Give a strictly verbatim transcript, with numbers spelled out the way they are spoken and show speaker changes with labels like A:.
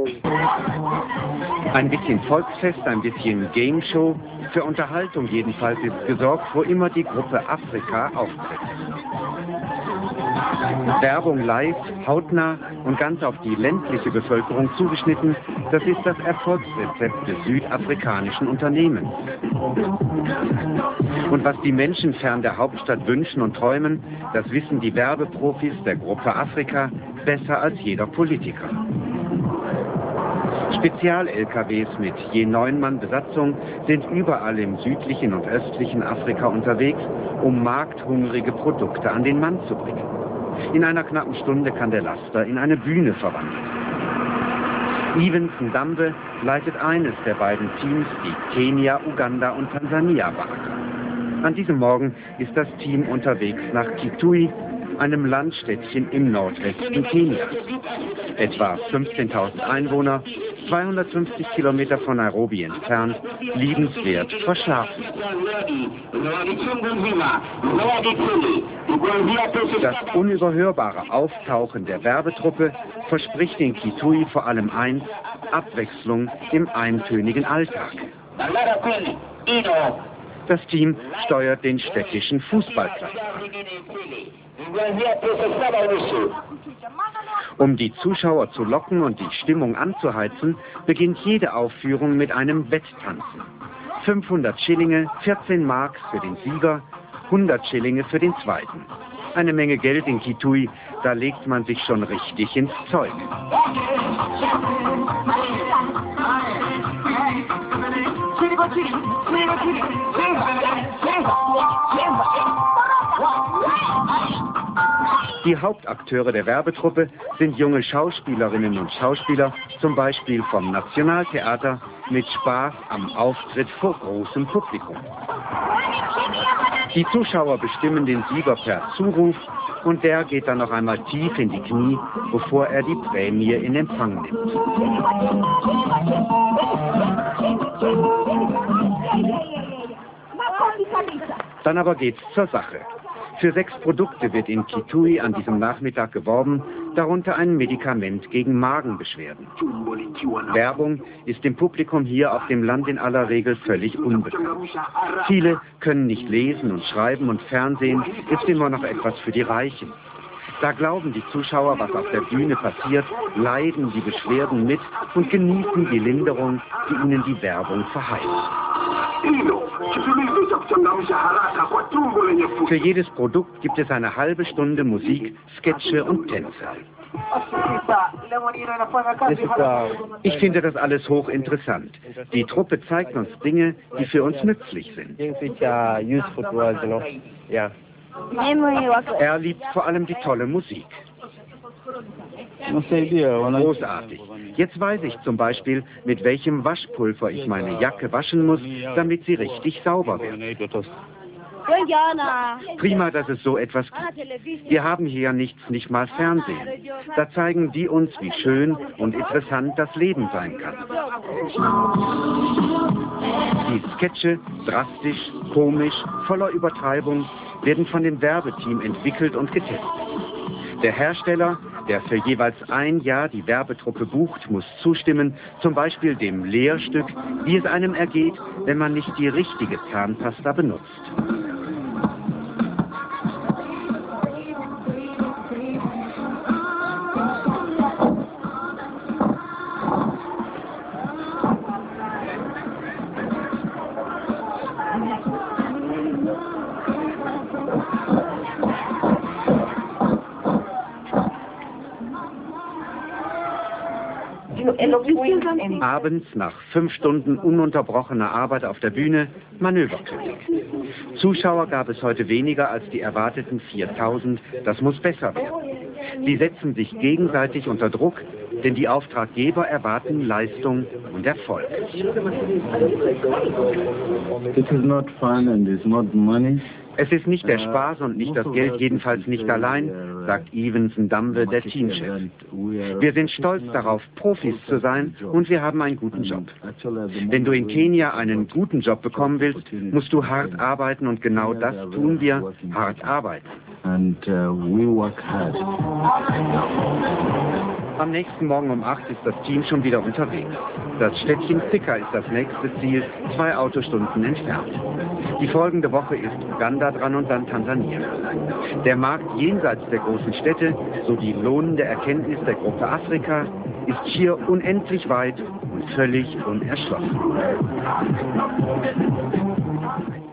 A: Ein bisschen Volksfest, ein bisschen Game Show. Für Unterhaltung jedenfalls ist gesorgt, wo immer die Gruppe Afrika auftritt. Werbung live, hautnah und ganz auf die ländliche Bevölkerung zugeschnitten, das ist das Erfolgsrezept des südafrikanischen Unternehmens. Und was die Menschen fern der Hauptstadt wünschen und träumen, das wissen die Werbeprofis der Gruppe Afrika besser als jeder Politiker. Spezial-L K Ws mit je neun Mann Besatzung sind überall im südlichen und östlichen Afrika unterwegs, um markthungrige Produkte an den Mann zu bringen. In einer knappen Stunde kann der Laster in eine Bühne verwandelt werden. Evans Ndambe leitet eines der beiden Teams, die Kenia, Uganda und Tansania beackern. An diesem Morgen ist das Team unterwegs nach Kitui, einem Landstädtchen im Nordwesten Kenias. Etwa fünfzehntausend Einwohner, zweihundertfünfzig Kilometer von Nairobi entfernt, liebenswert verschlafen. Das unüberhörbare Auftauchen der Werbetruppe verspricht in Kitui vor allem eins: Abwechslung im eintönigen Alltag. Das Team steuert den städtischen Fußballplatz an. Um die Zuschauer zu locken und die Stimmung anzuheizen, beginnt jede Aufführung mit einem Wetttanzen. fünfhundert Schillinge, vierzehn Mark für den Sieger, hundert Schillinge für den Zweiten. Eine Menge Geld in Kitui, da legt man sich schon richtig ins Zeug. Die Hauptakteure der Werbetruppe sind junge Schauspielerinnen und Schauspieler, zum Beispiel vom Nationaltheater, mit Spaß am Auftritt vor großem Publikum. Die Zuschauer bestimmen den Sieger per Zuruf und der geht dann noch einmal tief in die Knie, bevor er die Prämie in Empfang nimmt. Dann aber geht's zur Sache. Für sechs Produkte wird in Kitui an diesem Nachmittag geworben, darunter ein Medikament gegen Magenbeschwerden. Werbung ist dem Publikum hier auf dem Land in aller Regel völlig unbekannt. Viele können nicht lesen und schreiben und Fernsehen ist immer noch etwas für die Reichen. Da glauben die Zuschauer, was auf der Bühne passiert, leiden die Beschwerden mit und genießen die Linderung, die ihnen die Werbung verheißt. Für jedes Produkt gibt es eine halbe Stunde Musik, Sketche und Tänze. Ich finde das alles hochinteressant. Die Truppe zeigt uns Dinge, die für uns nützlich sind. Er liebt vor allem die tolle Musik. Großartig. Jetzt weiß ich zum Beispiel, mit welchem Waschpulver ich meine Jacke waschen muss, damit sie richtig sauber wird. Prima, dass es so etwas gibt. Wir haben hier ja nichts, nicht mal Fernsehen. Da zeigen die uns, wie schön und interessant das Leben sein kann. Die Sketche, drastisch, komisch, voller Übertreibung, werden von dem Werbeteam entwickelt und getestet. Der Hersteller, der für jeweils ein Jahr die Werbetruppe bucht, muss zustimmen, zum Beispiel dem Lehrstück, wie es einem ergeht, wenn man nicht die richtige Zahnpasta benutzt. Abends, nach fünf Stunden ununterbrochener Arbeit auf der Bühne, Manöverkritik. Zuschauer gab es heute weniger als die erwarteten viertausend. Das muss besser werden. Sie setzen sich gegenseitig unter Druck, denn die Auftraggeber erwarten Leistung und Erfolg.
B: It is not fun and it's not money.
A: Es ist nicht der Spaß und nicht das Geld, jedenfalls nicht allein, sagt Evans Ndambe, der Teamchef. Wir sind stolz darauf, Profis zu sein und wir haben einen guten Job. Wenn du in Kenia einen guten Job bekommen willst, musst du hart arbeiten und genau das tun wir, hart arbeiten.
B: And uh, we work hard.
A: Am nächsten Morgen um acht ist das Team schon wieder unterwegs. Das Städtchen Thika ist das nächste Ziel, zwei Autostunden entfernt. Die folgende Woche ist Uganda dran und dann Tansania. Der Markt jenseits der großen Städte, so die lohnende Erkenntnis der Gruppe Afrika, ist hier unendlich weit und völlig unerschlossen.